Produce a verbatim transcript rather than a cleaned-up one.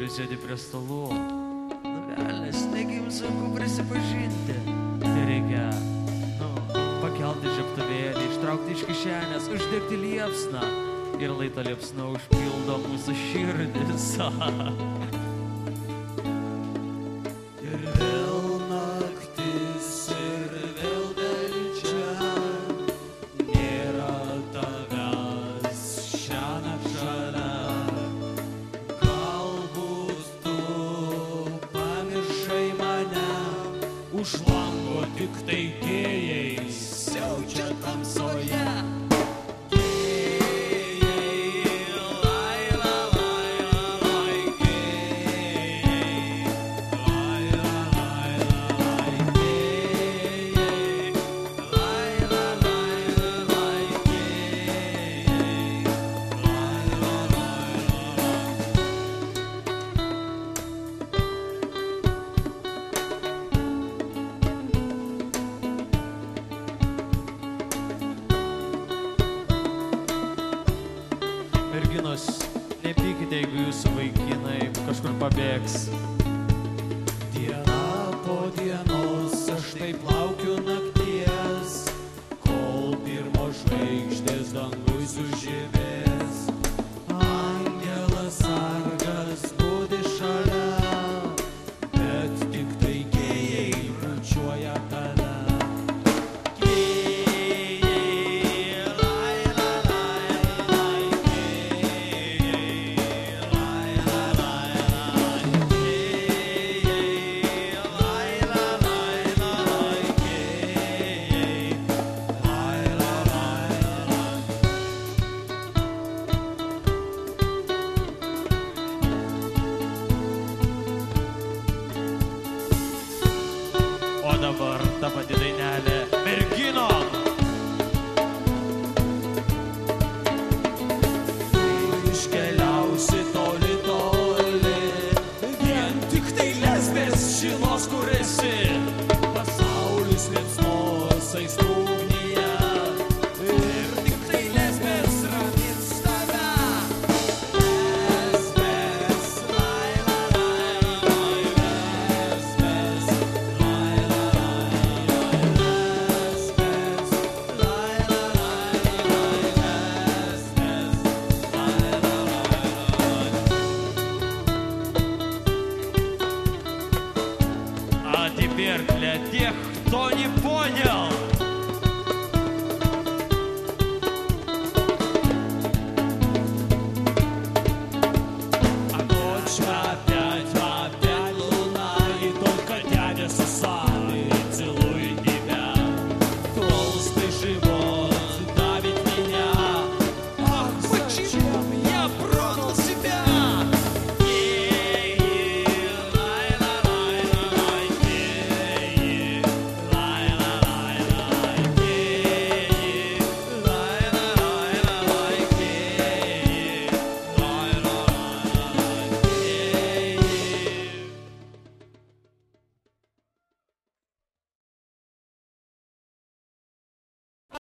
kuris sėdi prie stalų. Nu, velnis, taigi jums sunku prisipažinti. Tai reikia, nu, pakelti žiebtuvėlį, ištraukti iš kišenės, uždegti liepsną. Ir laita liepsna užpildo mūsų širdis. Ir vėl naktis, ir vėl delčia, nėra tavęs šiąnakt šalia. Galbūt tu pamiršai mane, už lango tik tai gėjai siaučia tamsoje. Merginos, nepykite, jeigu jūsų vaikinai kažkur pabėgs. Diena po dienos aš taip laukiu nakties, kol pirmos žvaigždės dangui sužibės. Angelas sargas budi šalia, bet tik tai gėjai bučiuoja tave. O dabar ta pati dainelė merginom. Iškeliausi toli, toli, vien tik tai lesbės žinos, kur esi. Pasaulis liepsnos aistrų ugnyje, ir tik tai lesbės ramins tave. Lesbės, lai, lai, lai, lai, lesbės, lai, lai, lai, lesbės, lai, lai, lai, lai, lesbės, lai, lai, lai. А теперь для тех, кто не